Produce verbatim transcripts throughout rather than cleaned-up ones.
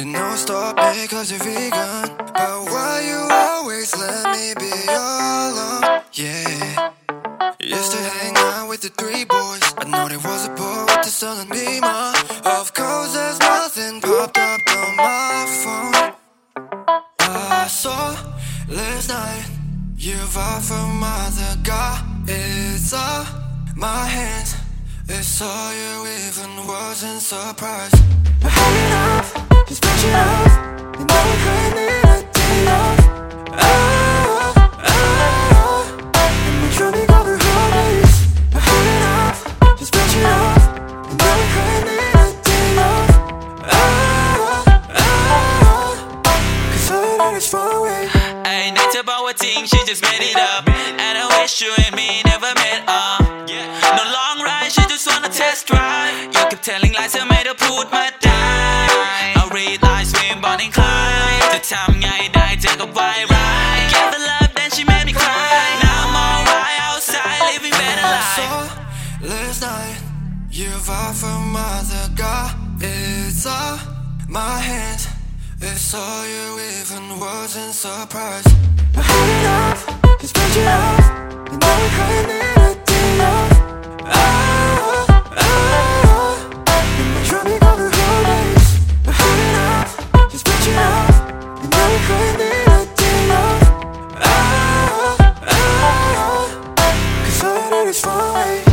You know stop me cause you're vegan, but why you always let me be alone? Yeah, you used to hang out with the three boys. I know there was a poet that's telling me more. Of course there's nothing popped up on my phone. I saw last night you vowed from other guy. It's off my hands. It's all you even wasn't surprised. I had enough, just brush it off. You know I couldn't need a day off. Oh, oh, oh. And we try to go the holidays. I had enough, just brush it off. You know I couldn't need a day off. Oh, oh, oh. Cause all that is far away. Ain't night about a thing, she just made it up. And I wish you and me never met up. No long ride, she just wanna test drive. You kept telling lies, I made her put my die. I realized we ain't born in Clyde. The time I died, take a wide ride. I gave her love, then she made me cry. Now I'm alright outside, living better life. I saw last night you vowed from other guy. It's off my hands. It's all you even wasn't surprised. I had enough, just brush it off. You know I couldn't need a day off. Oh, oh, oh. And we try to go the holidays. I had enough, just brush it off. You know I couldn't need a day off. Oh, oh, oh. Cause all that is far away.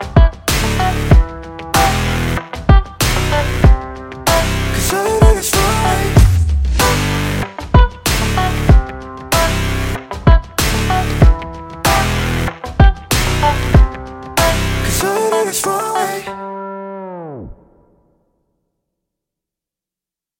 Cause all that is far away.